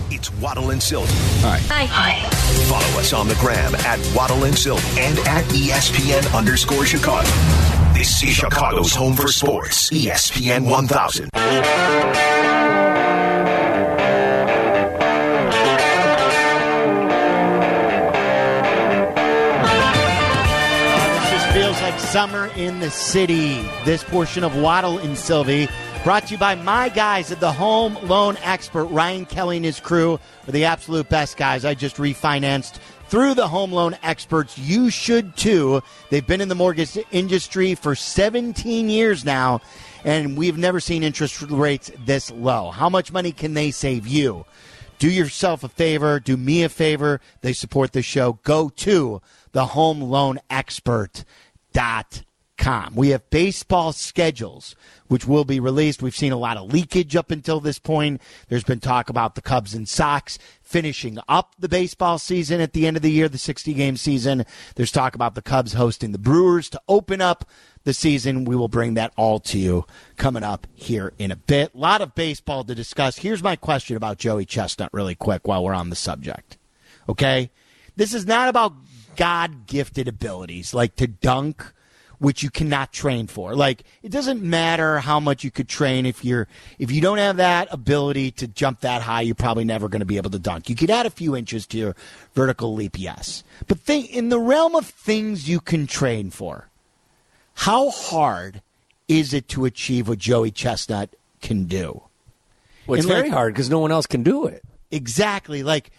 It's Waddle and Sylvie. Hi. Hi. Follow us on the gram at Waddle and Sylvie and at ESPN_Chicago. This is Chicago's home for sports, ESPN 1000. Feels like summer in the city. This portion of Waddle and Sylvie brought to you by my guys at the Home Loan Expert. Ryan Kelly and his crew are the absolute best guys. I just refinanced through the Home Loan Experts. You should too. They've been in the mortgage industry for 17 years now, and we've never seen interest rates this low. How much money can they save you? Do yourself a favor. Do me a favor. They support the show. Go to thehomeloanexpert.com. We have baseball schedules, which will be released. We've seen a lot of leakage up until this point. There's been talk about the Cubs and Sox finishing up the baseball season at the end of the year, the 60-game season. There's talk about the Cubs hosting the Brewers to open up the season. We will bring that all to you coming up here in a bit. A lot of baseball to discuss. Here's my question about Joey Chestnut really quick while we're on the subject. Okay? This is not about God-gifted abilities like to dunk, which you cannot train for. Like, it doesn't matter how much you could train if you don't have that ability to jump that high, you're probably never going to be able to dunk. You could add a few inches to your vertical leap, yes. But in the realm of things you can train for, how hard is it to achieve what Joey Chestnut can do? Well, it's very hard because no one else can do it. Exactly. Like,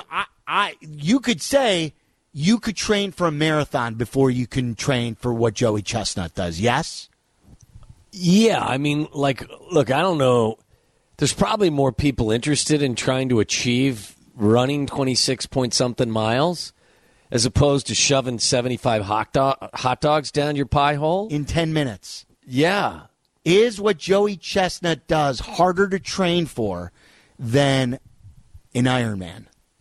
you could say you could train for a marathon before you can train for what Joey Chestnut does, yes? Yeah, I mean, like, look, I don't know. There's probably more people interested in trying to achieve running 26-point-something miles as opposed to shoving 75 hot dogs down your pie hole. In 10 minutes. Yeah. Is what Joey Chestnut does harder to train for than an Ironman?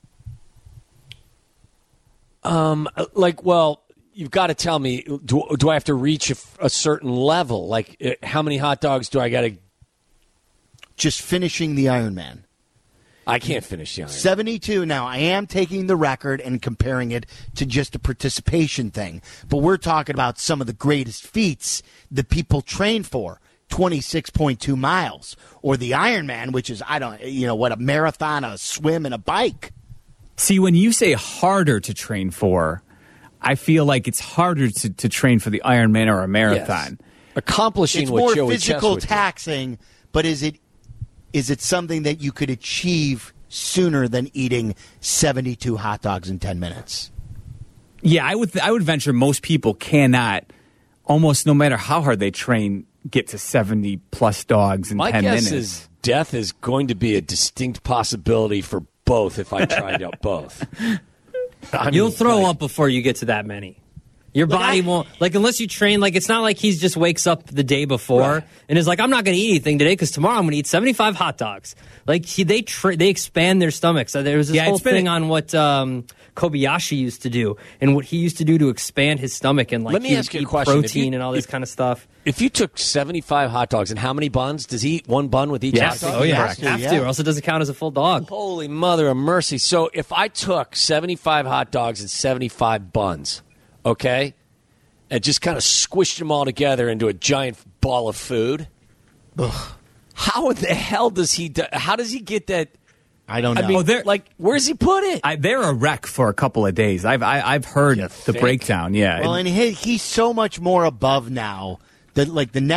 Well, you've got to tell me, do I have to reach a certain level? Like, how many hot dogs do I got to? Just finishing the Ironman. I can't finish the Ironman. 72. Now, I am taking the record and comparing it to just a participation thing. But we're talking about some of the greatest feats that people train for. 26.2 miles. Or the Ironman, which is, a marathon, a swim, and a bike. See, when you say harder to train for, I feel like it's harder to train for the Ironman or a marathon. Yes. Accomplishing it's what more Joey physical Chestnut taxing, but is it something that you could achieve sooner than eating 72 hot dogs in 10 minutes? Yeah, I would venture most people cannot, almost no matter how hard they train, get to 70-plus dogs in 10 minutes. My guess is death is going to be a distinct possibility for both if I tried out both. You'll throw up before you get to that many. Your body won't, unless you train, it's not like he just wakes up the day before and is like, I'm not going to eat anything today because tomorrow I'm going to eat 75 hot dogs. They expand their stomachs. There was this whole thing on what Kobayashi used to do and what he used to do to expand his stomach and Let me ask you a question. Protein and all this kind of stuff. If you took 75 hot dogs and how many buns? Does he eat one bun with each hot dog? Oh, yeah. Have to, or else it doesn't count as a full dog. Holy mother of mercy. So if I took 75 hot dogs and 75 buns, okay, and just kind of squished them all together into a giant ball of food, how the hell does he how does he get that? I don't know. I mean, where's he put it? They're a wreck for a couple of days. I've heard the breakdown. Yeah. Well, and he's so much more above now that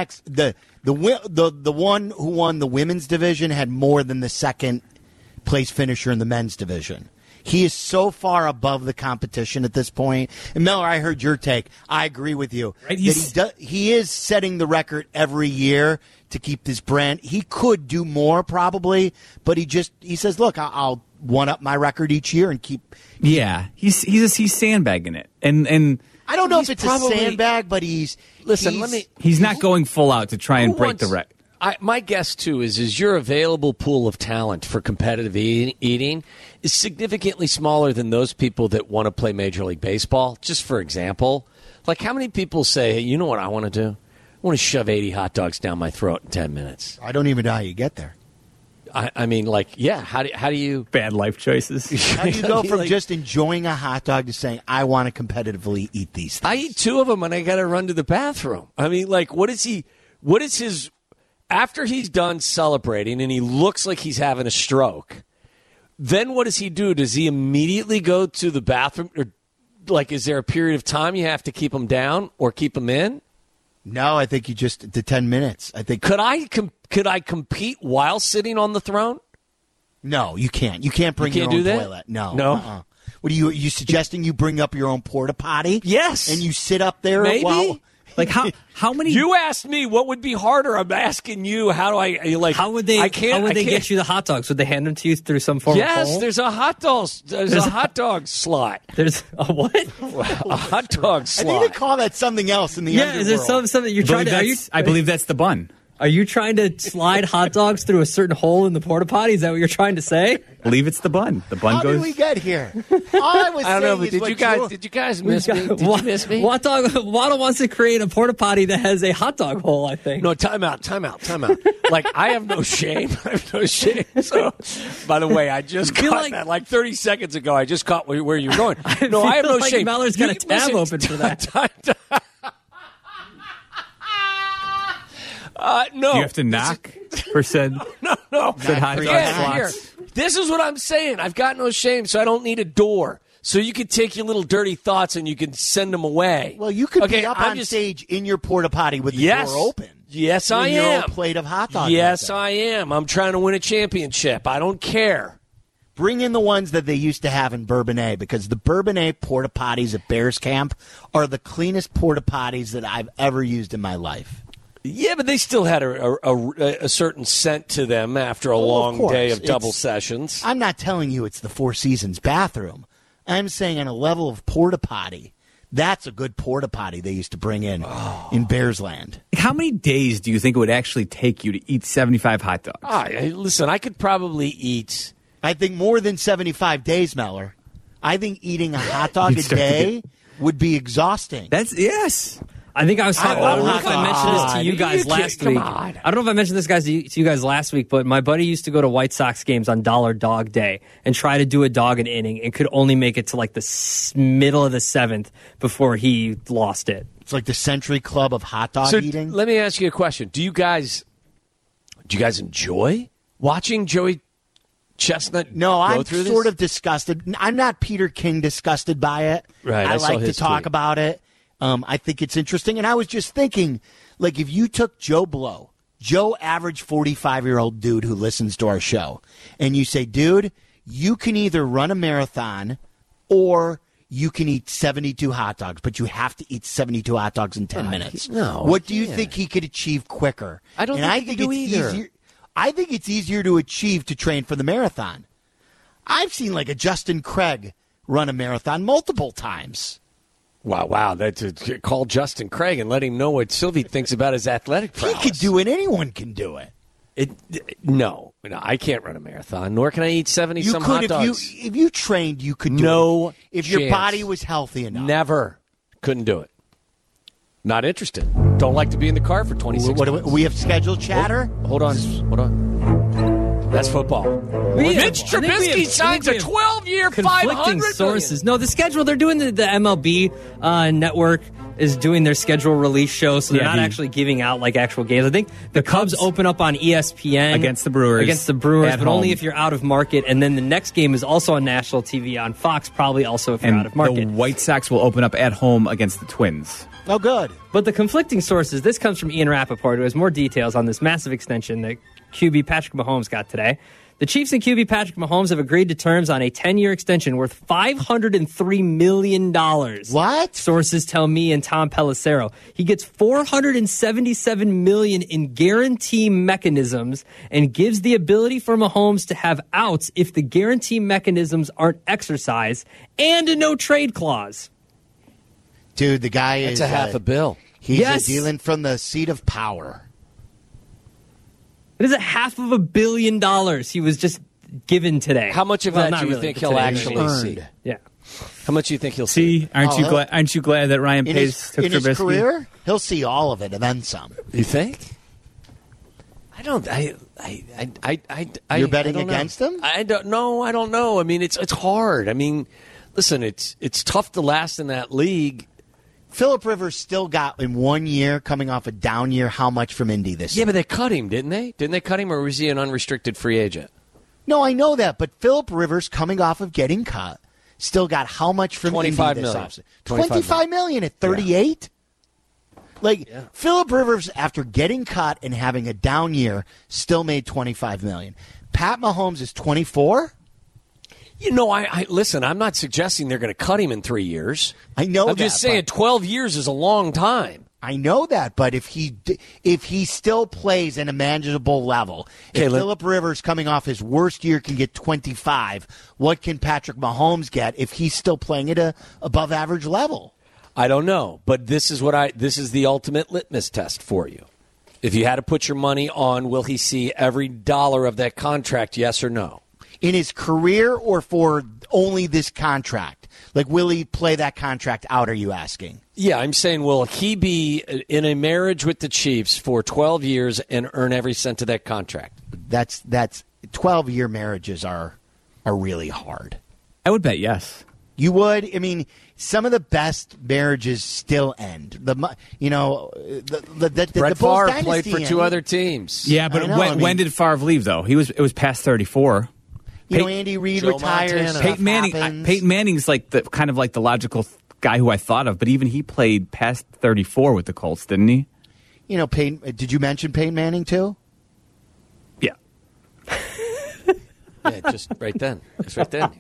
the one who won the women's division had more than the second place finisher in the men's division. He is so far above the competition at this point. And Miller, I heard your take. I agree with you. Right? He is setting the record every year to keep this brand. He could do more probably, but he says, look, I'll one up my record each year and keep. Yeah, he's sandbagging it, and I don't know if it's a sandbag, but he's not going full out to try and break the record. My guess, too, is your available pool of talent for competitive eating is significantly smaller than those people that want to play Major League Baseball. Just for example, how many people say, hey, you know what I want to do? I want to shove 80 hot dogs down my throat in 10 minutes. I don't even know how you get there. I mean, like, yeah. How do you? Bad life choices. How do you go from just enjoying a hot dog to saying, I want to competitively eat these things? I eat 2 of them and I got to run to the bathroom. I mean, like, what is his, after he's done celebrating and he looks like he's having a stroke, then what does he do? Does he immediately go to the bathroom? Or, like, is there a period of time you have to keep him down or keep him in? No, I think you just, the 10 minutes. I think. Could I compete while sitting on the throne? No, you can't. You can't bring your own toilet. No. No. What are you suggesting? You bring up your own porta potty? Yes. And you sit up there Maybe. while. Like how many? You asked me what would be harder. I'm asking you. How do I like? How would they? How would they get you the hot dogs? Would they hand them to you through some form of Yes, poll? there's a hot dog. There's a hot dog slot. There's a what? A hot dog I slot. need to call that something else in the Yeah, underworld. is there something you're trying to? I believe that's the bun. Are you trying to slide hot dogs through a certain hole in the porta potty? Is that what you're trying to say? I believe it's the bun. The bun How goes. did we get here? All I was I don't know, saying but is did what you guys miss me? Did you miss me? Waddle wants to create a porta potty that has a hot dog hole, I think. No, time out. Like, I have no shame. So, by the way, I just caught that like 30 seconds ago. I just caught where you were going. No, I have no like shame. Meller's got a tab open for that. No. You have to knock for said. No. Said hot dog Here. slots. This is what I'm saying. I've got no shame, so I don't need a door. So you can take your little dirty thoughts and you can send them away. Well, you could be up on stage in your porta potty with the door open. Yes, I Your am. own plate of hot dogs. Yes, I am. I'm trying to win a championship. I don't care. Bring in the ones that they used to have in Bourbonnais, because the Bourbonnais porta potties at Bears Camp are the cleanest porta potties that I've ever used in my life. Yeah, but they still had a certain scent to them after a long day of double sessions. I'm not telling you it's the Four Seasons bathroom. I'm saying on a level of porta potty, that's a good porta potty they used to bring in Bears Land. How many days do you think it would actually take you to eat 75 hot dogs? Listen, I could probably eat. I think more than 75 days, Meller. I think eating a hot dog a day would be exhausting. Yes. I think I was talking. I don't know if I mentioned this to you guys last week. On. I don't know if I mentioned this to you guys last week, but my buddy used to go to White Sox games on Dollar Dog Day and try to do a dog an inning and could only make it to like the middle of the 7th before he lost it. It's like the Century Club of hot dog eating. Let me ask you a question. Do you guys enjoy watching Joey Chestnut? No, I'm through sort this? of disgusted. I'm not Peter King disgusted by it. Right, I saw like to his talk tweet. about it. I think it's interesting. And I was just thinking, like, if you took Joe Blow, average 45-year-old dude who listens to our show, and you say, dude, you can either run a marathon or you can eat 72 hot dogs, but you have to eat 72 hot dogs in 10 minutes. No, what do you yeah. think he could achieve quicker? I don't think he could do it's either. easier. I think it's easier to achieve to train for the marathon. I've seen like a Justin Craig run a marathon multiple times. Wow. Call Justin Craig and let him know what Sylvie thinks about his athletic prowess. He could do it. Anyone can do it. No, I can't run a marathon, nor can I eat 70 You some could hot if dogs. if you trained, you could do No it. If your chance. body was healthy enough. Never. Couldn't do it. Not interested. Don't like to be in the car for 26 minutes. We have scheduled chatter? Hold on. That's football. Mitch Trubisky signs a 12-year, conflicting $500 sources. No, the schedule, they're doing the MLB network is doing their schedule release show, so they're not actually giving out like actual games. I think the Cubs open up on ESPN against the Brewers, but only if you're out of market. And then the next game is also on national TV on Fox, probably also if you're out of market. The White Sox will open up at home against the Twins. Oh, good. But the conflicting sources, this comes from Ian Rappaport, who has more details on this massive extension that QB Patrick Mahomes got today. The Chiefs and QB Patrick Mahomes have agreed to terms on a 10-year extension worth $503 million. What? Sources tell me and Tom Pelissero. He gets $477 million in guarantee mechanisms and gives the ability for Mahomes to have outs if the guarantee mechanisms aren't exercised, and a no-trade clause. Dude, the guy That's is a half a bill. He's dealing from the seat of power. It is $500 million he was just given today. How much of that do you think he'll actually see? Yeah. How much do you think he'll see? Aren't you glad that Ryan Pace took in Trubisky? his career? He'll see all of it and then some. You think? I don't. You're betting I don't against know. him? I don't know. I don't know. I mean, it's hard. I mean, listen, it's tough to last in that league. Phillip Rivers still got in 1 year, coming off a down year, how much from Indy this year? Yeah, but they cut him, didn't they? Didn't they cut him, or was he an unrestricted free agent? No, I know that, but Phillip Rivers, coming off of getting cut, still got how much from Indy $25 this million. offseason? $25 million at 38? Yeah. Phillip Rivers, after getting cut and having a down year, still made $25 million. Pat Mahomes is 24? You know, I listen, I'm not suggesting they're going to cut him in 3 years. I know I'm just saying 12 years is a long time. I know that, but if he still plays at a manageable level, if Phillip Rivers coming off his worst year can get 25, what can Patrick Mahomes get if he's still playing at a above average level? I don't know, but this is the ultimate litmus test for you. If you had to put your money on, will he see every dollar of that contract, yes or no? In his career or for only this contract? Like, will he play that contract out, are you asking? Yeah, I'm saying, will he be in a marriage with the Chiefs for 12 years and earn every cent of that contract? That's 12-year marriages are really hard. I would bet yes. You would? I mean, some of the best marriages still end. The Brett Bulls Favre played for dynasty two ended. other teams. Yeah, but when did Favre leave, though? It was past 34. Andy Reid Joe retires. Montana. Peyton Manning's like the logical guy who I thought of, but even he played past 34 with the Colts, didn't he? Peyton. Did you mention Peyton Manning too? Yeah. Yeah, just right then. Just right then.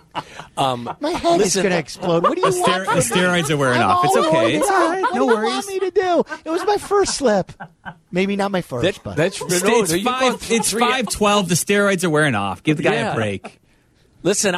My head is going to explode. What do you want? The steroids are wearing off. It's okay. It's all right. No What do you worries. want me to do? It was my first slip. Maybe not my first, but That's It's 5:12. The steroids are wearing off. Give the guy a break. Listen, Did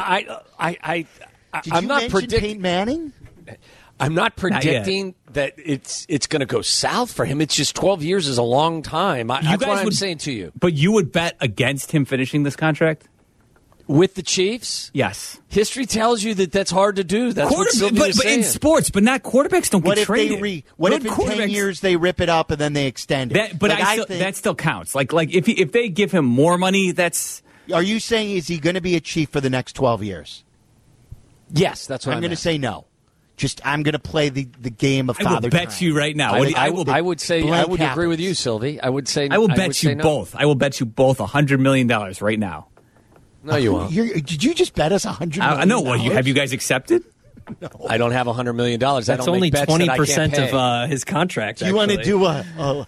I'm you not mention predicting. Peyton Manning? I'm not predicting that it's going to go south for him. It's just 12 years is a long time. That's what I'm saying to you. But you would bet against him finishing this contract? With the Chiefs? Yes. History tells you that that's hard to do. That's what Sylvia's but saying. in sports, but not quarterbacks don't What get if traded. what if in 10 years they rip it up and then they extend it? That still counts. Like if they give him more money, that's. Are you saying is he going to be a Chief for the next 12 years? Yes, that's what I'm going to say no. I'm going to play the game of father I will bet time. you right now. I would blank agree with you, Sylvie. I would say I will bet you no. both. I will bet you both $100 million right now. No, you won't. Did you just bet us $100 million? I know. Have you guys accepted? No. I don't have $100 million. That's only 20% of his contract. You want to do a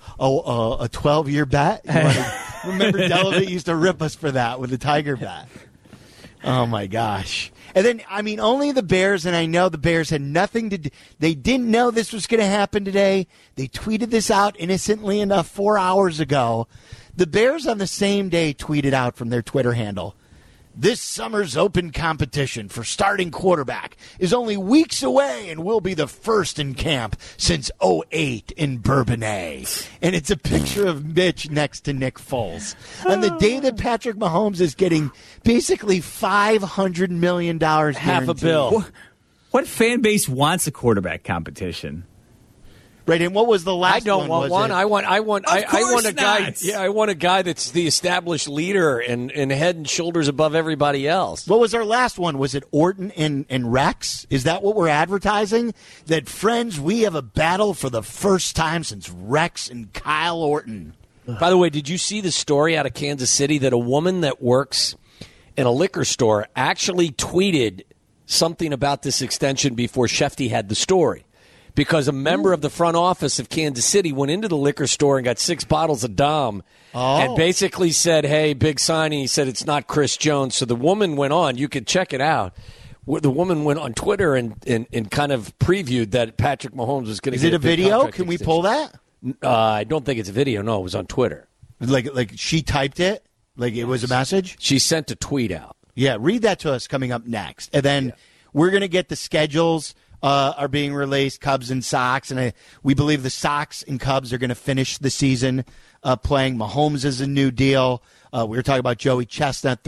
12-year bet? Remember, Delavit used to rip us for that with the Tiger bet. Oh, my gosh. And then, only the Bears, and I know the Bears had nothing to do. They didn't know this was going to happen today. They tweeted this out innocently enough 4 hours ago. The Bears on the same day tweeted out from their Twitter handle, "This summer's open competition for starting quarterback is only weeks away and will be the first in camp since 2008 in Bourbonnais." And it's a picture of Mitch next to Nick Foles. On the day that Patrick Mahomes is getting basically $500 million half guaranteed. a bill. What fan base wants a quarterback competition? Right, and what was the last one? I don't want one. I want a guy. not. Yeah, I want a guy that's the established leader and head and shoulders above everybody else. What was our last one? Was it Orton and Rex? Is that what we're advertising? That, friends, we have a battle for the first time since Rex and Kyle Orton. By the way, did you see the story out of Kansas City that a woman that works in a liquor store actually tweeted something about this extension before Shefty had the story? Because a member of the front office of Kansas City went into the liquor store and got 6 bottles of Dom and basically said, "Hey, big signing." He said, "It's not Chris Jones." So the woman went on. You could check it out. The woman went on Twitter and kind of previewed that Patrick Mahomes was going to get Is it a video? contract Can we extension. pull that? I don't think it's a video. No, it was on Twitter. Like she typed it? Like it was a message? She sent a tweet out. Yeah, read that to us coming up next. And then we're going to get the schedules are being released, Cubs and Sox, and we believe the Sox and Cubs are going to finish the season playing. Mahomes is a new deal. We were talking about Joey Chestnut,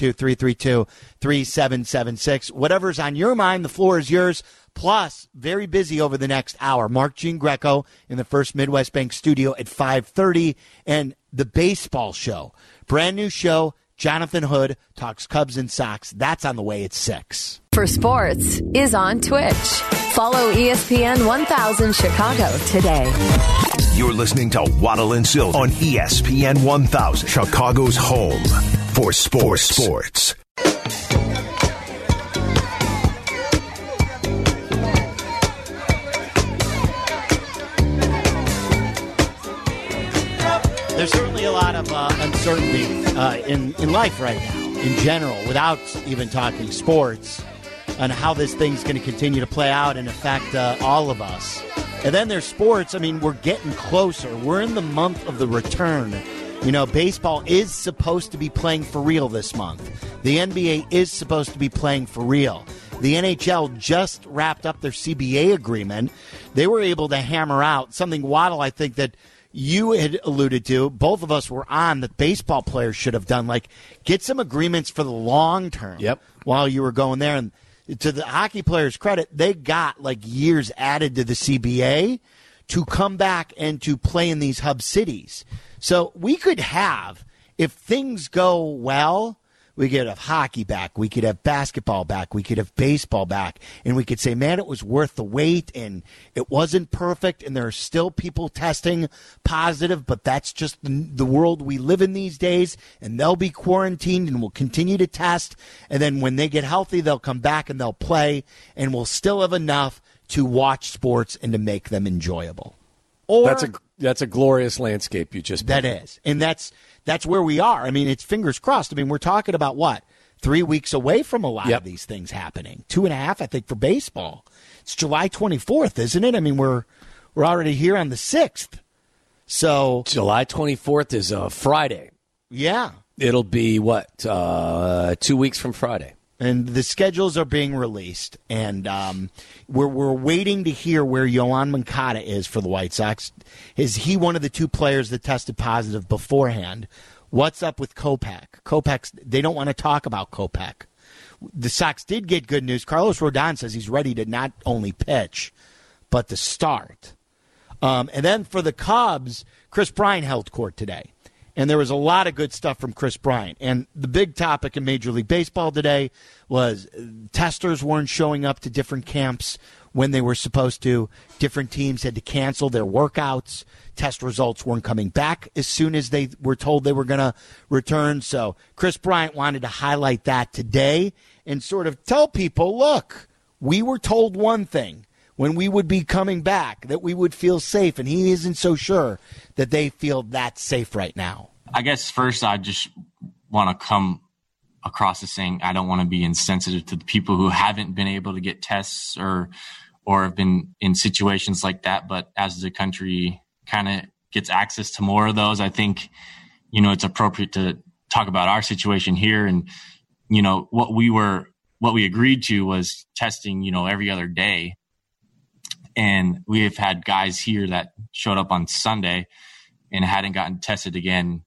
312-332-3776. Whatever's on your mind, the floor is yours. Plus, very busy over the next hour. Mark Jean Greco in the First Midwest Bank studio at 5:30, and the baseball show. Brand new show. Jonathan Hood talks Cubs and Sox. That's on the way at 6. For Sports is on Twitch. Follow ESPN 1000 Chicago today. You're listening to Waddle and Silk on ESPN 1000, Chicago's home for sports. There's certainly a lot of uncertainty in life right now, in general, without even talking sports, on how this thing's going to continue to play out and affect all of us. And then there's sports. I mean, we're getting closer. We're in the month of the return. You know, baseball is supposed to be playing for real this month. The NBA is supposed to be playing for real. The NHL just wrapped up their CBA agreement. They were able to hammer out something, Waddle, I think that you had alluded to, both of us were on, that baseball players should have done, like get some agreements for the long term. Yep. While you were going there. And to the hockey players' credit, they got like years added to the CBA to come back and to play in these hub cities. So we could have, if things go well, we could have hockey back, we could have basketball back, we could have baseball back, and we could say, man, it was worth the wait, and it wasn't perfect, and there are still people testing positive, but that's just the world we live in these days, and they'll be quarantined and will continue to test, and then when they get healthy, they'll come back and they'll play, and we'll still have enough to watch sports and to make them enjoyable. Or That's a glorious landscape you just that painted. is, and that's where we are. I mean, it's fingers crossed. I mean, we're talking about what, 3 weeks away from a lot of these things happening. 2.5, I think, for baseball. It's July 24th, isn't it? I mean, we're already here on the 6th. So July 24th is a Friday. Yeah, It'll be what 2 weeks from Friday. and the schedules are being released, and we're waiting to hear where Yoan Moncada is for the White Sox. Is he one of the two players that tested positive beforehand? What's up with Kopech? Kopech, they don't want to talk about Kopech. The Sox did get good news. Carlos Rodon says he's ready to not only pitch, but to start. And then for the Cubs, Chris Bryant held court today. And there was a lot of good stuff from Chris Bryant. And the big topic in Major League Baseball today was testers weren't showing up to different camps when they were supposed to. Different teams had to cancel their workouts. Test results weren't coming back as soon as they were told they were going to return. So Chris Bryant wanted to highlight that today and sort of tell people, look, we were told one thing when we would be coming back, that we would feel safe, and he isn't so sure that they feel that safe right now. I guess first I just want to come across as saying I don't want to be insensitive to the people who haven't been able to get tests or have been in situations like that. But as the country kind of gets access to more of those, I think, it's appropriate to talk about our situation here. And, what we agreed to was testing, every other day. And we have had guys here that showed up on Sunday and hadn't gotten tested again,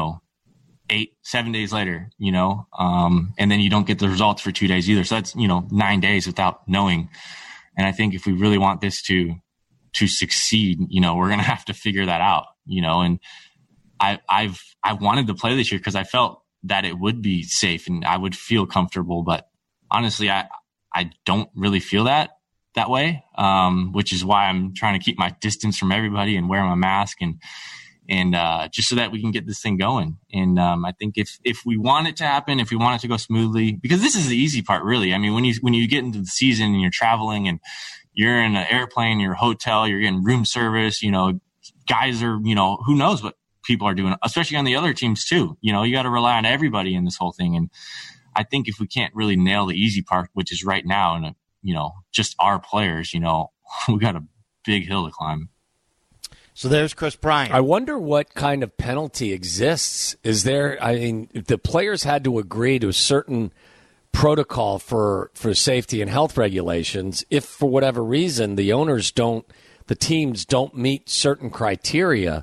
7 days later, and then you don't get the results for 2 days either. So that's, 9 days without knowing. And I think if we really want this to succeed, we're going to have to figure that out, and I wanted to play this year because I felt that it would be safe and I would feel comfortable. But honestly, I don't really feel that way, which is why I'm trying to keep my distance from everybody and wear my mask and just so that we can get this thing going. And I think if we want it to happen, if we want it to go smoothly, because this is the easy part, really. I mean, when you get into the season and you're traveling and you're in an airplane, you're a hotel, you're getting room service, guys are, who knows what people are doing, especially on the other teams too. You got to rely on everybody in this whole thing. And I think if we can't really nail the easy part, which is right now, and just our players, we got a big hill to climb. So there's Chris Bryant. I wonder what kind of penalty exists. Is there, if the players had to agree to certain protocol for safety and health regulations, if for whatever reason the teams don't meet certain criteria,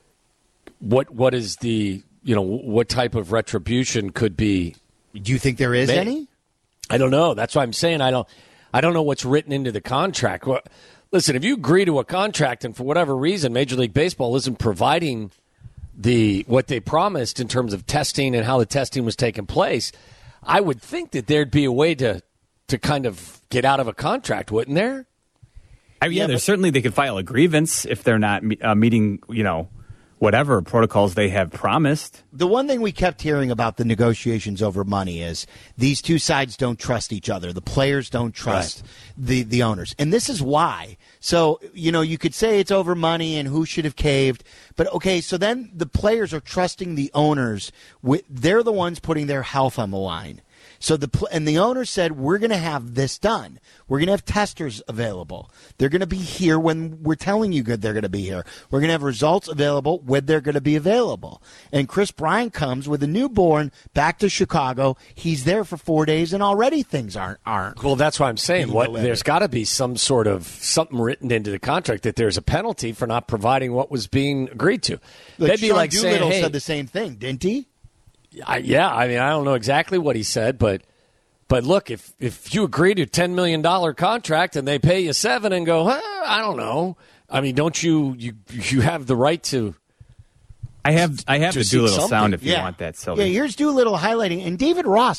what is the, what type of retribution could be? Do you think there is any? I don't know. That's why I'm saying I don't know what's written into the contract. Well, listen, if you agree to a contract and for whatever reason Major League Baseball isn't providing what they promised in terms of testing and how the testing was taking place, I would think that there'd be a way to kind of get out of a contract, wouldn't there? There's certainly they could file a grievance if they're not meeting, whatever protocols they have promised. The one thing we kept hearing about the negotiations over money is these two sides don't trust each other. The players don't trust the owners. And this is why. So, you could say it's over money and who should have caved. But, okay, so then the players are trusting the owners. They're the ones putting their health on the line. So the owner said, we're going to have this done. We're going to have testers available. They're going to be here when we're telling you they're going to be here. We're going to have results available when they're going to be available. And Chris Bryant comes with a newborn back to Chicago. He's there for 4 days, and already things aren't. Well, that's why I'm saying there's got to be some sort of something written into the contract that there's a penalty for not providing what was being agreed to. That'd be like Doolittle saying, hey, said the same thing, didn't he? I don't know exactly what he said, but look, if you agree to a $10 million contract and they pay you $7 million and go, I don't know. I mean, don't you have the right to? I have the Doolittle sound if you want that, Sylvie. Yeah, here's Doolittle highlighting. And David Ross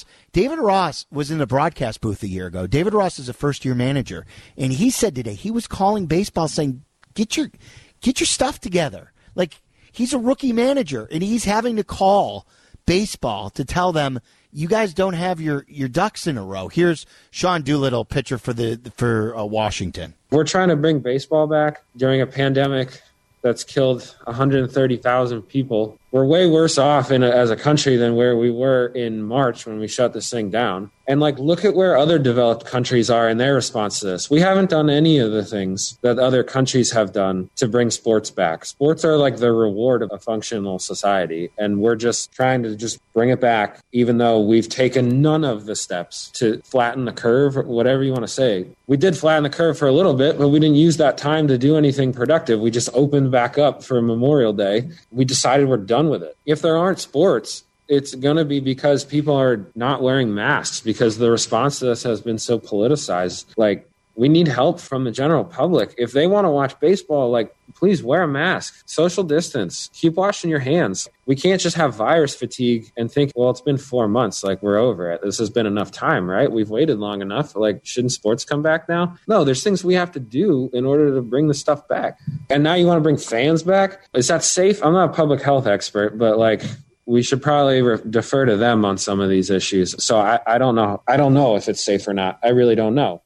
was in the broadcast booth a year ago. David Ross is a first-year manager, and he said today he was calling baseball saying, get your stuff together. Like, he's a rookie manager, and he's having to call baseball to tell them you guys don't have your ducks in a row. Here's Sean Doolittle, pitcher for Washington. We're trying to bring baseball back during a pandemic that's killed 130,000 people. We're way worse off as a country than where we were in March when we shut this thing down. And look at where other developed countries are in their response to this. We haven't done any of the things that other countries have done to bring sports back. Sports are like the reward of a functional society. And we're just trying to just bring it back, even though we've taken none of the steps to flatten the curve, or whatever you want to say. We did flatten the curve for a little bit, but we didn't use that time to do anything productive. We just opened back up for Memorial Day. We decided we're done with it. If there aren't sports, it's going to be because people are not wearing masks because the response to this has been so politicized. We need help from the general public. If they want to watch baseball, please wear a mask, social distance, keep washing your hands. We can't just have virus fatigue and think, well, it's been 4 months, we're over it. This has been enough time, right? We've waited long enough. Shouldn't sports come back now? No, there's things we have to do in order to bring the stuff back. And now you want to bring fans back? Is that safe? I'm not a public health expert, but we should probably defer to them on some of these issues. So I don't know. I don't know if it's safe or not. I really don't know.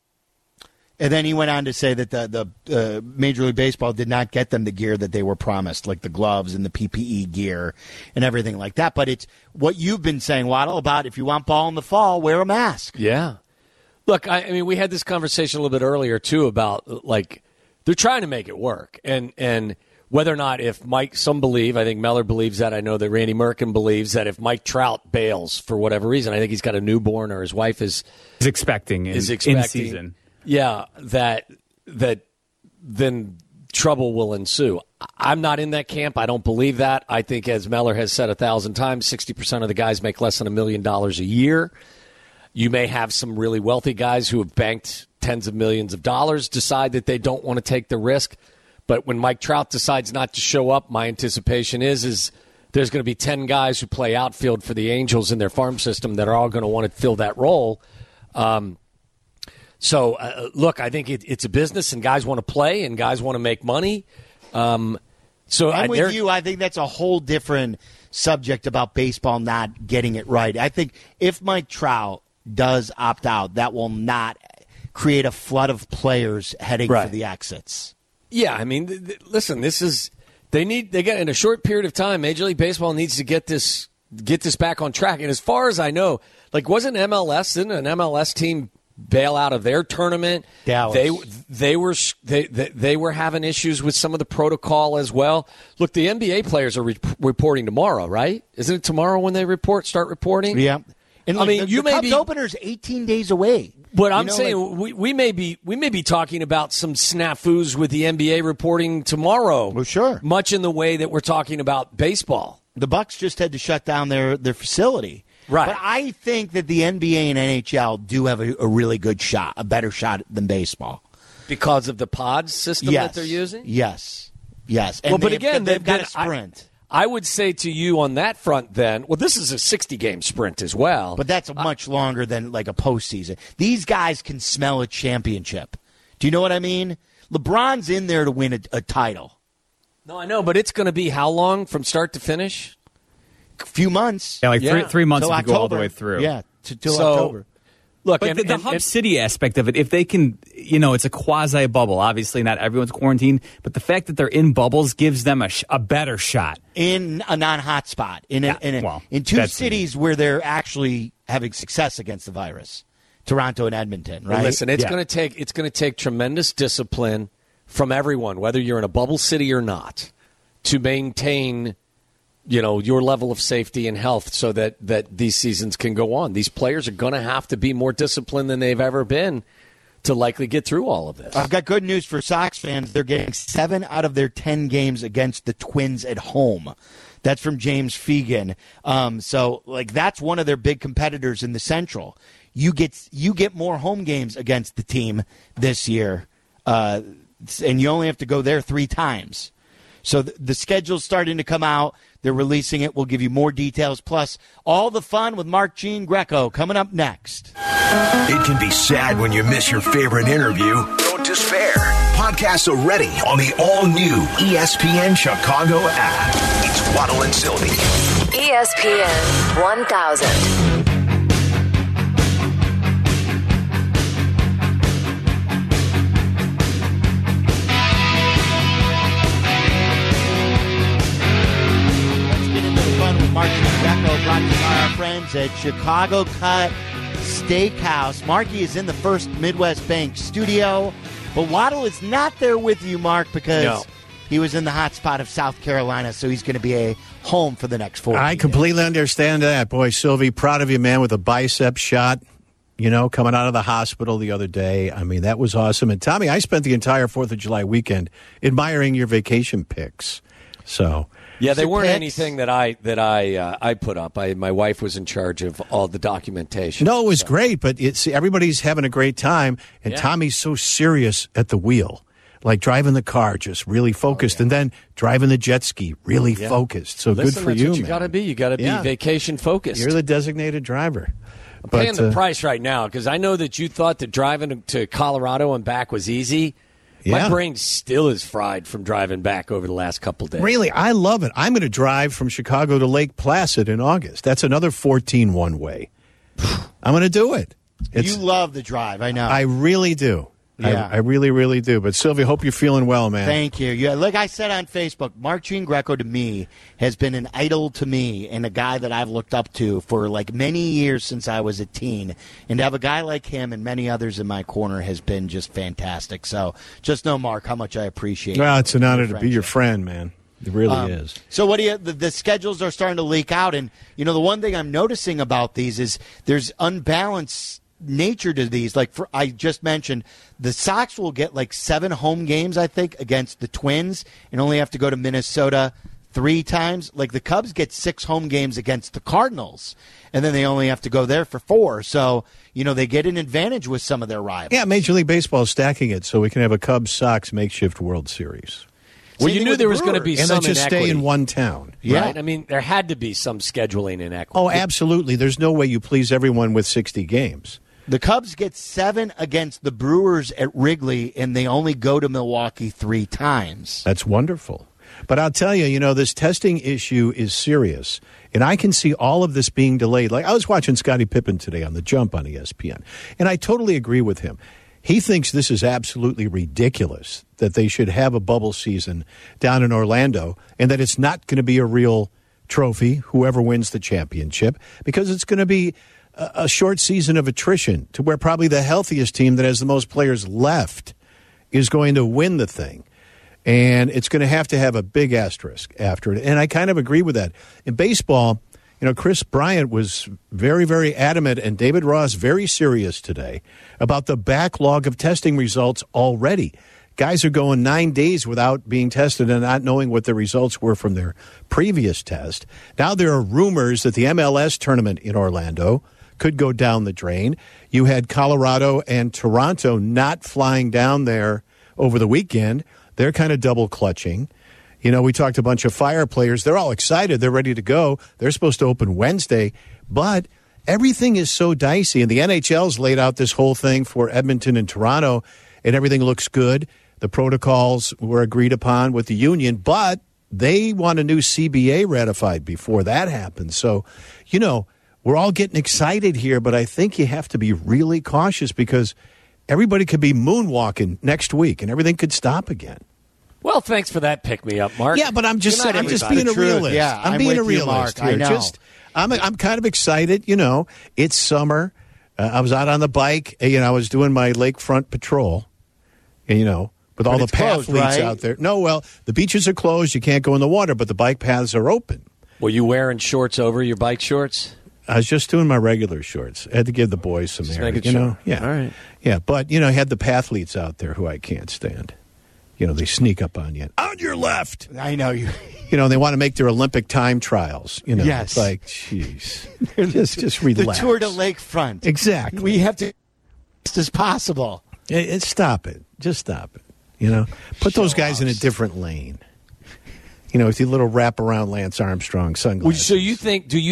And then he went on to say that the Major League Baseball did not get them the gear that they were promised, like the gloves and the PPE gear and everything like that. But it's what you've been saying, Waddle, about if you want ball in the fall, wear a mask. Yeah. Look, I mean, we had this conversation a little bit earlier, too, about, they're trying to make it work. And whether or not some believe, I think Meller believes that, I know that Randy Merkin believes that if Mike Trout bails for whatever reason, I think he's got a newborn or his wife is expecting in season. Yeah, that then trouble will ensue. I'm not in that camp. I don't believe that. I think, as Meller has said 1,000 times, 60% of the guys make less than $1 million a year. You may have some really wealthy guys who have banked tens of millions of dollars decide that they don't want to take the risk. But when Mike Trout decides not to show up, my anticipation is there's going to be 10 guys who play outfield for the Angels in their farm system that are all going to want to fill that role. So, look, I think it's a business, and guys want to play, and guys want to make money. I'm with you. I think that's a whole different subject about baseball not getting it right. I think if Mike Trout does opt out, that will not create a flood of players heading for the exits. Yeah, I mean, listen, they got in a short period of time, Major League Baseball needs to get this back on track. And as far as I know, didn't an MLS team bail out of their tournament? Dallas. They were having issues with some of the protocol as well. Look, the NBA players are reporting tomorrow, right? Isn't it tomorrow when they start reporting? Yeah. And I mean, the Cubs opener is 18 days away. But I'm saying we may be talking about some snafus with the NBA reporting tomorrow. Well, sure. Much in the way that we're talking about baseball. The Bucks just had to shut down their facility. Right. But I think that the NBA and NHL do have a really good shot, a better shot than baseball. Because of the pod system that they're using? Yes. And well, but again, they've got a sprint. I would say to you on that front then, well, this is a 60-game sprint as well. But that's much longer than like a postseason. These guys can smell a championship. Do you know what I mean? LeBron's in there to win a title. No, I know, but it's going to be how long from start to finish? A few months. Yeah, like 3 months if you go all the way through. Yeah, till October. Look, but the Hub City aspect of it, if they can, it's a quasi bubble. Obviously, not everyone's quarantined, but the fact that they're in bubbles gives them a better shot in a non-hot spot in two cities where they're actually having success against the virus, Toronto and Edmonton. Right? Well, listen, it's going to take tremendous discipline from everyone, whether you're in a bubble city or not, to maintain your level of safety and health so that these seasons can go on. These players are going to have to be more disciplined than they've ever been to likely get through all of this. I've got good news for Sox fans. They're getting 7 out of their 10 games against the Twins at home. That's from James Fegan. So that's one of their big competitors in the Central. You get more home games against the team this year, and you only have to go there 3 times. So the schedule's starting to come out. They're releasing it. We'll give you more details. Plus, all the fun with Mark Gene Greco coming up next. It can be sad when you miss your favorite interview. Don't despair. Podcasts are ready on the all-new ESPN Chicago app. It's Waddle and Sylvie. ESPN 1000. Mark Greco, brought to you by our friends at Chicago Cut Steakhouse. Marky is in the First Midwest Bank studio, but Waddle is not there with you, Mark, because he was in the hot spot of South Carolina, so he's going to be a home for the next 4 days. I completely understand that. Boy, Sylvie, proud of you, man, with a bicep shot, coming out of the hospital the other day. I mean, that was awesome. And, Tommy, I spent the entire 4th of July weekend admiring your vacation pics. So... Yeah, they weren't anything that I put up. My wife was in charge of all the documentation. No, it was great, but everybody's having a great time, and Tommy's so serious at the wheel, like driving the car, just really focused, and then driving the jet ski, really focused. So good for you, man. You got to be. You got to be vacation focused. You're the designated driver. I'm paying the price right now because I know that you thought that driving to Colorado and back was easy. My brain still is fried from driving back over the last couple of days. Really, I love it. I'm going to drive from Chicago to Lake Placid in August. That's another 14 one-way. I'm going to do it. You love the drive, I know. I really do. Yeah. I really, really do. But, Sylvia, hope you're feeling well, man. Thank you. Yeah, like I said on Facebook, Mark Gene Greco to me has been an idol to me and a guy that I've looked up to for many years since I was a teen. And to have a guy like him and many others in my corner has been just fantastic. So just know, Mark, how much I appreciate it. Well, it's an honor to be your friend, man. It really is. So what do you? The schedules are starting to leak out, and the one thing I'm noticing about these is there's unbalanced nature to these. I just mentioned, the Sox will get 7 home games, I think, against the Twins, and only have to go to Minnesota 3 times. The Cubs get 6 home games against the Cardinals, and then they only have to go there for 4. So, they get an advantage with some of their rivals. Yeah, Major League Baseball is stacking it so we can have a Cubs-Sox makeshift World Series. Well, you knew there was going to be some inequity. And they just stay in one town. Yeah. Right? I mean, there had to be some scheduling inequity. Oh, absolutely. There's no way you please everyone with 60 games. The Cubs get 7 against the Brewers at Wrigley, and they only go to Milwaukee 3 times. That's wonderful. But I'll tell you, this testing issue is serious, and I can see all of this being delayed. I was watching Scottie Pippen today on The Jump on ESPN, and I totally agree with him. He thinks this is absolutely ridiculous that they should have a bubble season down in Orlando and that it's not going to be a real trophy, whoever wins the championship, because it's going to be a short season of attrition to where probably the healthiest team that has the most players left is going to win the thing. And it's going to have a big asterisk after it. And I kind of agree with that. In baseball, Chris Bryant was very, very adamant, and David Ross very serious today about the backlog of testing results already. Guys are going 9 days without being tested and not knowing what the results were from their previous test. Now there are rumors that the MLS tournament in Orlando could go down the drain. You had Colorado and Toronto not flying down there over the weekend. They're kind of double clutching. We talked to a bunch of Fire players. They're all excited. They're ready to go. They're supposed to open Wednesday. But everything is so dicey. And the NHL's laid out this whole thing for Edmonton and Toronto, and everything looks good. The protocols were agreed upon with the union, but they want a new CBA ratified before that happens. So, we're all getting excited here, but I think you have to be really cautious because everybody could be moonwalking next week and everything could stop again. Well, thanks for that pick-me-up, Mark. Yeah, but I'm just being a realist. Yeah, I'm being a realist you, Mark. here. I know. I'm kind of excited. It's summer. I was out on the bike. I was doing my lakefront patrol, with all the pathletes out there. No, well, the beaches are closed. You can't go in the water, but the bike paths are open. Were you wearing shorts over your bike shorts? I was just doing my regular shorts. I had to give the boys some air. Yeah. All right. Yeah, but, I had the pathletes out there who I can't stand. They sneak up on you. On your left. I know you. They want to make their Olympic time trials. Yes. It's like, jeez. just relax. The Tour de Lakefront. Exactly. We have to as fast as possible. Stop it. Just stop it. Put those guys in a different lane. With your little wraparound Lance Armstrong sunglasses. So do you think, the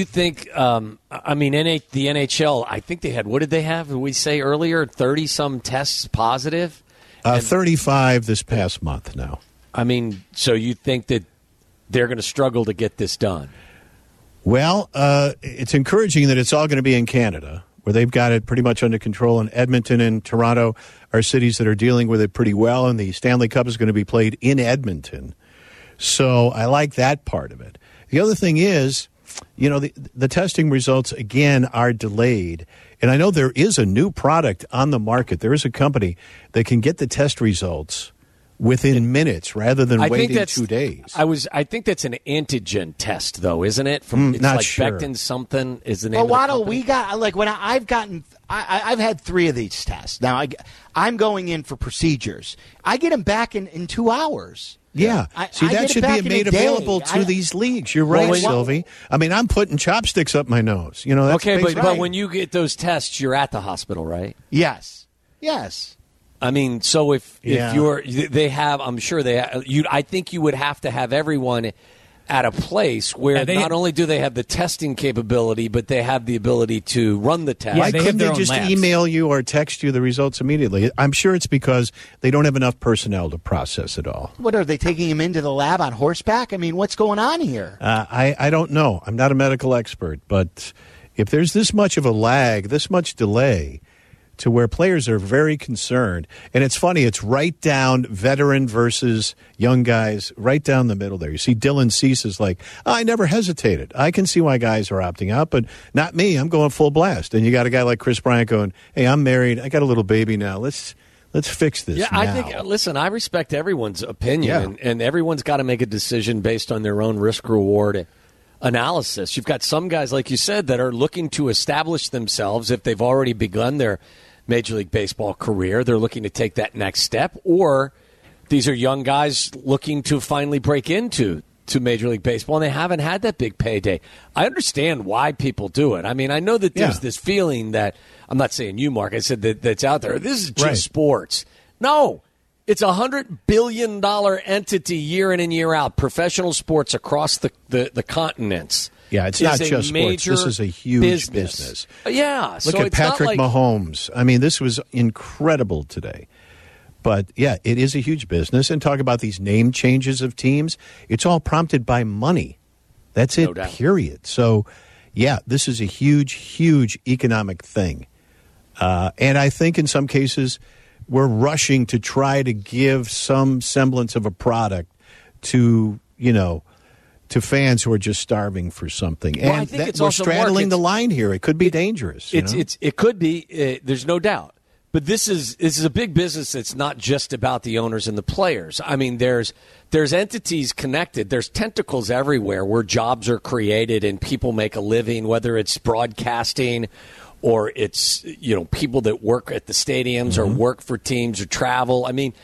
NHL, I think they had, what did they have? Did we say earlier, 30-some tests positive? 35 this past month now. So you think that they're going to struggle to get this done? Well, it's encouraging that it's all going to be in Canada, where they've got it pretty much under control. And Edmonton and Toronto are cities that are dealing with it pretty well. And the Stanley Cup is going to be played in Edmonton. So I like that part of it. The other thing is, the testing results, again, are delayed. And I know there is a new product on the market. There is a company that can get the test results within minutes rather than waiting 2 days. I think that's an antigen test, though, isn't it? It's not like sure. Becton something is the name Well, of the Waddle, company. we got, I've had 3 of these tests. Now, I'm going in for procedures. I get them back in 2 hours. Yeah. That should be made available to these leagues. You're right, Sylvie. I'm putting chopsticks up my nose. That's okay, but right. when you get those tests, you're at the hospital, right? Yes. So if they have, I'm sure I think you would have to have everyone at a place where not only do they have the testing capability, but they have the ability to run the test. Why couldn't they just email you or text you the results immediately? I'm sure it's because they don't have enough personnel to process it all. What, are they taking him into the lab on horseback? What's going on here? I don't know. I'm not a medical expert, but if there's this much of a lag, this much delay, to where players are very concerned. And it's funny, it's right down veteran versus young guys, right down the middle there. You see Dylan Cease is like, I never hesitated. I can see why guys are opting out, but not me. I'm going full blast. And you got a guy like Chris Bryant going, hey, I'm married. I got a little baby now. Let's fix this now. I think, listen, I respect everyone's opinion, and everyone's got to make a decision based on their own risk-reward analysis. You've got some guys, like you said, that are looking to establish themselves if they've already begun their Major League Baseball career. They're looking to take that next step, or these are young guys looking to finally break into Major League Baseball, and they haven't had that big payday. I understand why people do it. I know that there's this feeling that, I'm not saying you, Mark, I said that's out there. This is just sports. No, it's $100 billion entity year in and year out, professional sports across the continents. Yeah, it's not just sports. This is a huge business. Yeah. Look at Patrick Mahomes. This was incredible today. But, yeah, it is a huge business. And talk about these name changes of teams. It's all prompted by money. That's it, period. So, yeah, this is a huge, huge economic thing. And I think in some cases we're rushing to try to give some semblance of a product to, to fans who are just starving for something. Well, and I think it's we're also straddling the line here. It could be dangerous. It could be. There's no doubt. But this is a big business that's not just about the owners and the players. I mean, there's entities connected. There's tentacles everywhere where jobs are created and people make a living, whether it's broadcasting or it's, people that work at the stadiums or work for teams or travel. I mean,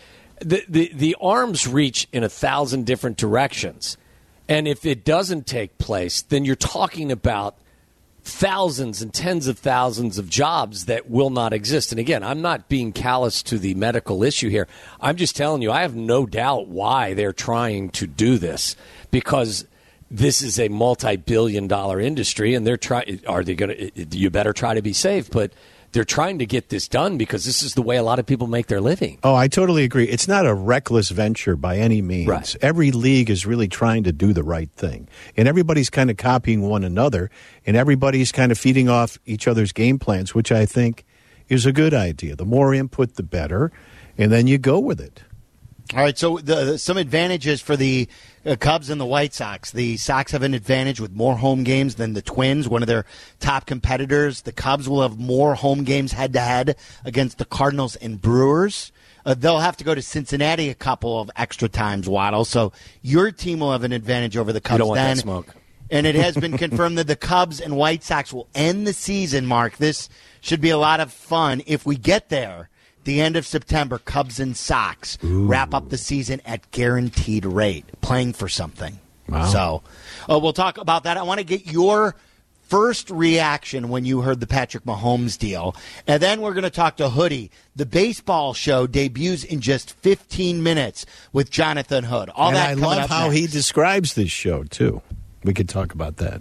the arms reach in 1,000 different directions. And if it doesn't take place, then you're talking about thousands and tens of thousands of jobs that will not exist. And again, I'm not being callous to the medical issue here. I'm just telling you, I have no doubt why they're trying to do this, because this is a multi-billion-dollar industry, and they're trying. Are they going to? You better try to be safe, but they're trying to get this done because this is the way a lot of people make their living. Oh, I totally agree. It's not a reckless venture by any means. Right. Every league is really trying to do the right thing. And everybody's kind of copying one another, and everybody's kind of feeding off each other's game plans, which I think is a good idea. The more input, the better, and then you go with it. All right, so some advantages for the Cubs and the White Sox. The Sox have an advantage with more home games than the Twins, one of their top competitors. The Cubs will have more home games head-to-head against the Cardinals and Brewers. They'll have to go to Cincinnati a couple of extra times, Waddle. So your team will have an advantage over the Cubs. You don't want then. that smoke. And it has been confirmed that the Cubs and White Sox will end the season, Mark. This should be a lot of fun if we get there. The end of September, Cubs and Sox wrap up the season at guaranteed rate, playing for something. Wow. So we'll talk about that. I want to get your first reaction when you heard the Patrick Mahomes deal. And then we're going to talk to Hoodie. The baseball show debuts in just 15 minutes with Jonathan Hood. I love how he describes this show, too. We could talk about that.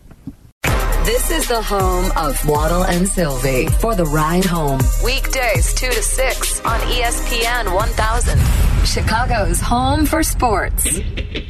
This is the home of Waddle and Sylvie for the ride home. Weekdays 2 to 6 on ESPN 1000. Chicago's home for sports. All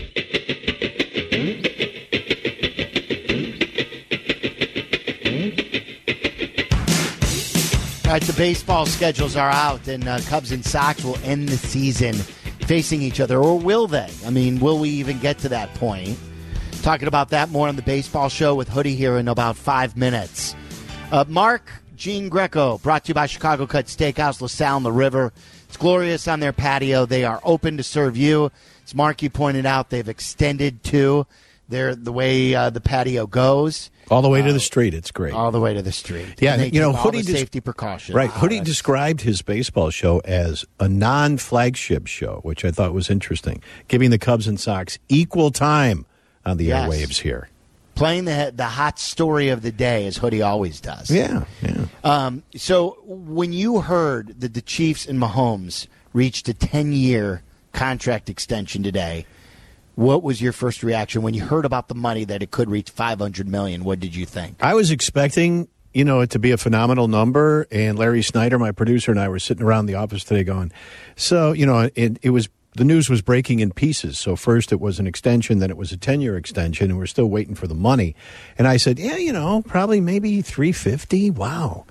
right, the baseball schedules are out, and Cubs and Sox will end the season facing each other, or will they? I mean, will we even get to that point? Talking about that more on the baseball show with Hoodie here in about 5 minutes. Mark, Gene Greco, brought to you by Chicago Cut Steakhouse, LaSalle and the River. It's glorious on their patio. They are open to serve you. As Marky pointed out, they've extended to the way the patio goes. All the way to the street. It's great. All the way to the street. Yeah, Hoodie all the safety precautions. Right. Hoodie described his baseball show as a non-flagship show, which I thought was interesting, giving the Cubs and Sox equal time on the airwaves here. Playing the hot story of the day, as Hoodie always does. Yeah. So when you heard that the Chiefs and Mahomes reached a 10-year contract extension today, what was your first reaction when you heard about the money that it could reach $500 million? What did you think? I was expecting, it to be a phenomenal number, and Larry Snyder, my producer, and I were sitting around the office today going, so, it was the news was breaking in pieces. So first it was an extension, then it was a 10-year extension, and we're still waiting for the money. And I said, probably maybe $350. Wow.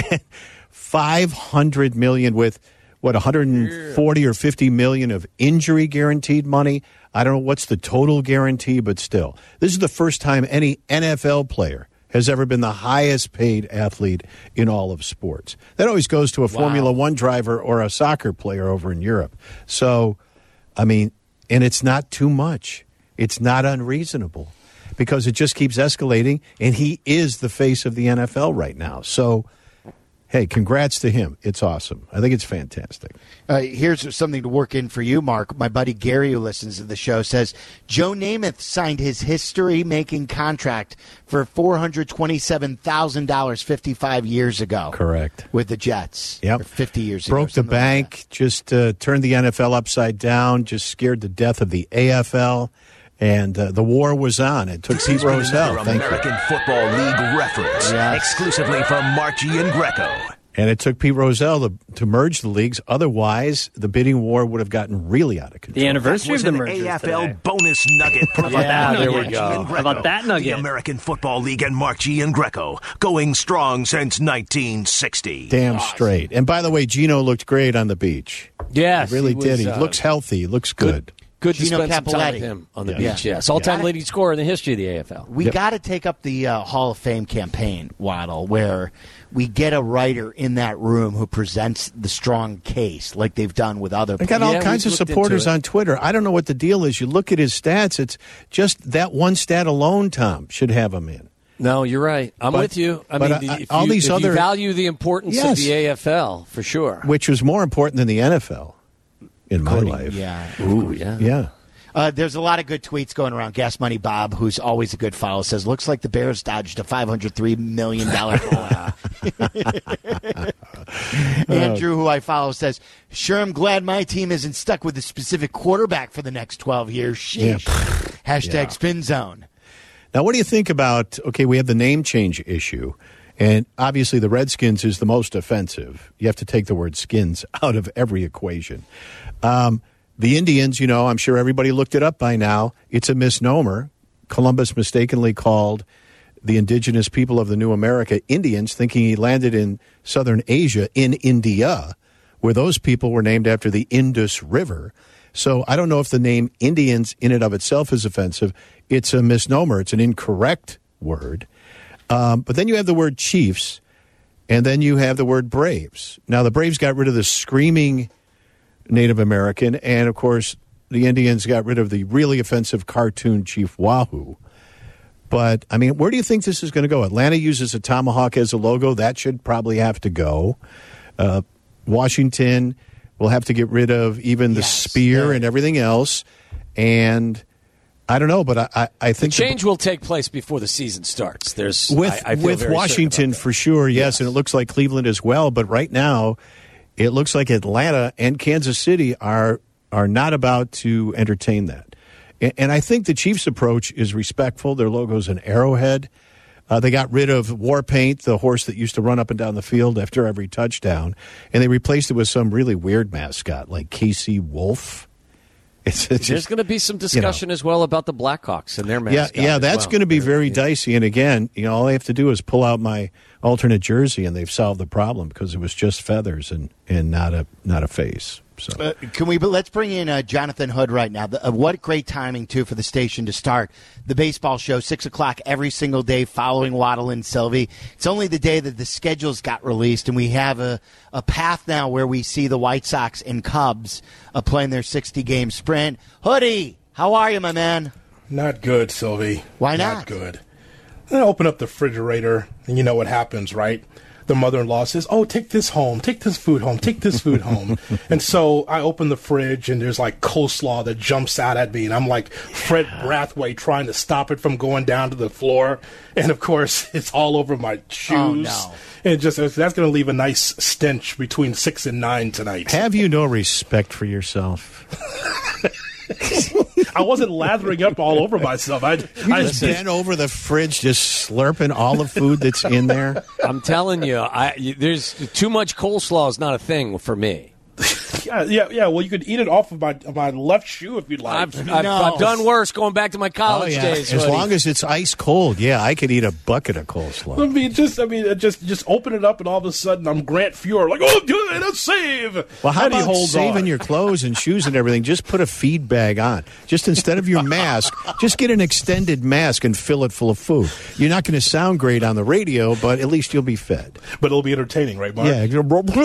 $500 million with, 140 or 50 million of injury guaranteed money. I don't know what's the total guarantee, but still. This is the first time any NFL player has ever been the highest paid athlete in all of sports. That always goes to a Formula One driver or a soccer player over in Europe. So, and it's not too much. It's not unreasonable because it just keeps escalating, and he is the face of the NFL right now. So, hey, congrats to him. It's awesome. I think it's fantastic. Here's something to work in for you, Mark. My buddy Gary, who listens to the show, says Joe Namath signed his history-making contract for $427,000 55 years ago. Correct. With the Jets. Yep. Or 50 years ago. Broke the bank, just turned the NFL upside down, just scared the death of the AFL. And the war was on. It took Pete Rozelle. American Football League reference, exclusively from Mark G. and Greco. And it took Pete Rozelle to merge the leagues. Otherwise, the bidding war would have gotten really out of control. The anniversary of the merger. AFL today. Bonus nugget. There we go. How about that nugget? The American Football League and Mark G. and Greco, going strong since 1960. Damn straight. And by the way, Gino looked great on the beach. Yes. He really did. He looks healthy. He looks good. Good to Gino spend some time Cappelletti. with him on the beach, yes. All-time leading scorer in the history of the AFL. We got to take up the Hall of Fame campaign, Waddle, where we get a writer in that room who presents the strong case like they've done with other I got all kinds of supporters on Twitter. I don't know what the deal is. You look at his stats, it's just that one stat alone, Tom, should have him in. No, you're right. I'm with you. I mean, if you value the importance of the AFL, for sure. Which was more important than the NFL in my life. Yeah. Ooh, yeah. Yeah. There's a lot of good tweets going around. Gas Money Bob, who's always a good follow, says, looks like the Bears dodged a $503 million Andrew, who I follow, says, sure, I'm glad my team isn't stuck with a specific quarterback for the next 12 years. Sheesh. Hashtag spin zone. Now, what do you think about, okay, we have the name change issue, and obviously the Redskins is the most offensive. You have to take the word skins out of every equation. The Indians, I'm sure everybody looked it up by now. It's a misnomer. Columbus mistakenly called the indigenous people of the New America Indians, thinking he landed in southern Asia, in India, where those people were named after the Indus River. So I don't know if the name Indians in and of itself is offensive. It's a misnomer. It's an incorrect word. But then you have the word Chiefs, and then you have the word Braves. Now, the Braves got rid of the screaming Native American, and, of course, the Indians got rid of the really offensive cartoon Chief Wahoo. But, I mean, where do you think this is going to go? Atlanta uses a tomahawk as a logo. That should probably have to go. Washington will have to get rid of even the spear and everything else. And I don't know, but I think the change will take place before the season starts. With Washington for sure, yes, and it looks like Cleveland as well. But right now, it looks like Atlanta and Kansas City are not about to entertain that. And I think the Chiefs' approach is respectful. Their logo's an arrowhead. They got rid of War Paint, the horse that used to run up and down the field after every touchdown, and they replaced it with some really weird mascot like Casey Wolf. There's going to be some discussion as well about the Blackhawks and their mascot. Yeah, that's going to be very dicey. And again, all they have to do is pull out my alternate jersey, and they've solved the problem because it was just feathers and not a face. So let's bring in Jonathan Hood right now. What great timing too for the station to start the baseball show 6:00 every single day following Waddle and Sylvie. It's only the day that the schedules got released, and we have a path now where we see the White Sox and Cubs playing their 60-game sprint. Hoodie, how are you, my man? Not good, Sylvie. Why not? Not good. I open up the refrigerator, and you know what happens, right? The mother-in-law says, oh, take this home, take this food home, take this food home. And so I open the fridge, and there's like coleslaw that jumps out at me, and I'm like Fred Brathwaite trying to stop it from going down to the floor. And, of course, it's all over my shoes. Oh, no. And that's going to leave a nice stench between 6 and 9 tonight. Have you no respect for yourself? I wasn't lathering up all over myself. I just bent over the fridge, just slurping all the food that's in there. I'm telling you, there's too much coleslaw is not a thing for me. Yeah. Well, you could eat it off of my left shoe if you'd like. I've done worse going back to my college days. As long as it's ice cold, I could eat a bucket of coleslaw. Just open it up, and all of a sudden I'm Grant Fuhrer, like, oh, good, a save. Well, how about saving your clothes and shoes and everything? Just put a feed bag on. Just instead of your mask, just get an extended mask and fill it full of food. You're not going to sound great on the radio, but at least you'll be fed. But it'll be entertaining, right, Mark? Yeah.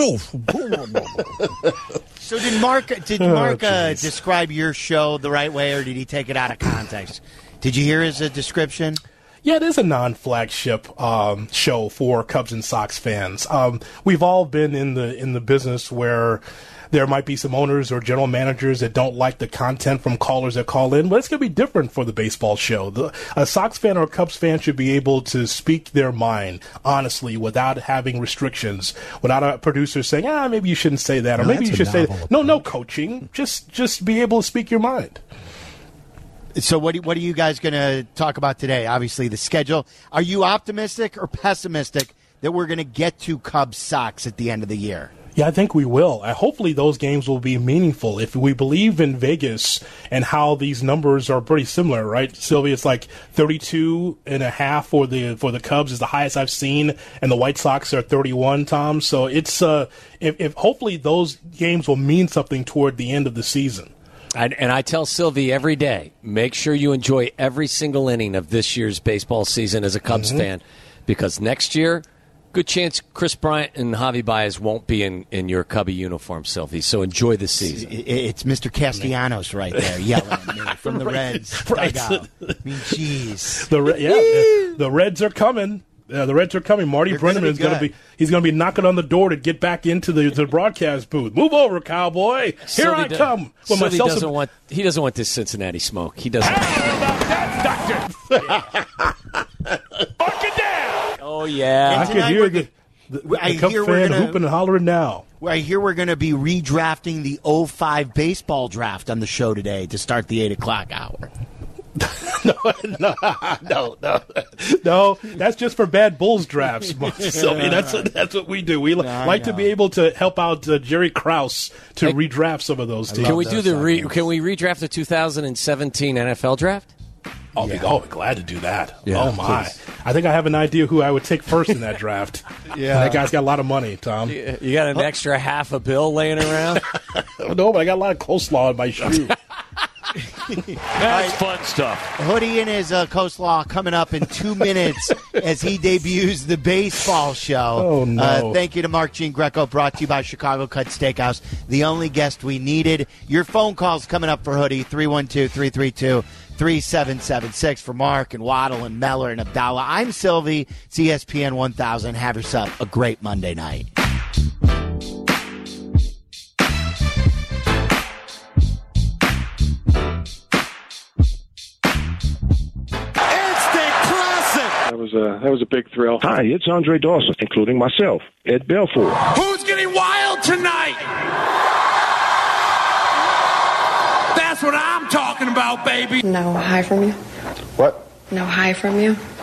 So did Mark describe your show the right way, or did he take it out of context? Did you hear his description? Yeah, it is a non-flagship show for Cubs and Sox fans. We've all been in the business where there might be some owners or general managers that don't like the content from callers that call in, but it's going to be different for the baseball show. A Sox fan or a Cubs fan should be able to speak their mind honestly without having restrictions, without a producer saying, maybe you shouldn't say that, or maybe you should say that. No coaching. Just be able to speak your mind. So what are you guys going to talk about today? Obviously, the schedule. Are you optimistic or pessimistic that we're going to get to Cubs Sox at the end of the year? Yeah, I think we will. Hopefully those games will be meaningful. If we believe in Vegas and how these numbers are pretty similar, right? Sylvia, it's like 32.5 for the Cubs is the highest I've seen, and the White Sox are 31, Tom. So it's if hopefully those games will mean something toward the end of the season. And I tell Sylvie every day, make sure you enjoy every single inning of this year's baseball season as a Cubs fan, because next year, good chance Chris Bryant and Javi Baez won't be in your Cubby uniform, Sylvie. So enjoy the season. It's Mr. Castellanos right there yelling at me from the Reds dugout. I mean, jeez. The Reds are coming. The Reds are coming. Marty Brennaman is going to be. He's going to be knocking on the door to get back into the broadcast booth. Move over, cowboy. Here I come. He doesn't want this Cincinnati smoke. He doesn't. How about that, Doctor? Mark it down. Oh yeah. I can hear the Cub fan hooping and hollering now. I hear we're going to be redrafting the 05 baseball draft on the show today to start the 8 o'clock hour. No. That's just for bad Bulls drafts, Sylvie. That's what we do. We like to be able to help out Jerry Krause to redraft some of those teams. Can we Can we redraft the 2017 NFL draft? I'll be glad to do that. Yeah, oh my! please. I think I have an idea who I would take first in that draft. That guy's got a lot of money, Tom. You got an extra half a bill laying around? No, but I got a lot of coleslaw in my shoe. That's fun stuff. Hoodie and his coleslaw coming up in 2 minutes as he debuts the baseball show. Oh, no. Thank you to Mark Gene Greco, brought to you by Chicago Cut Steakhouse, the only guest we needed. Your phone calls coming up for Hoodie, 312-332-3776 for Mark and Waddle and Meller and Abdallah. I'm Sylvie. It's ESPN 1000. Have yourself a great Monday night. That was a big thrill. Hi, it's Andre Dawson, including myself, Ed Belfour. Who's getting wild tonight? That's what I'm talking about, baby. No hi from you? What? No hi from you?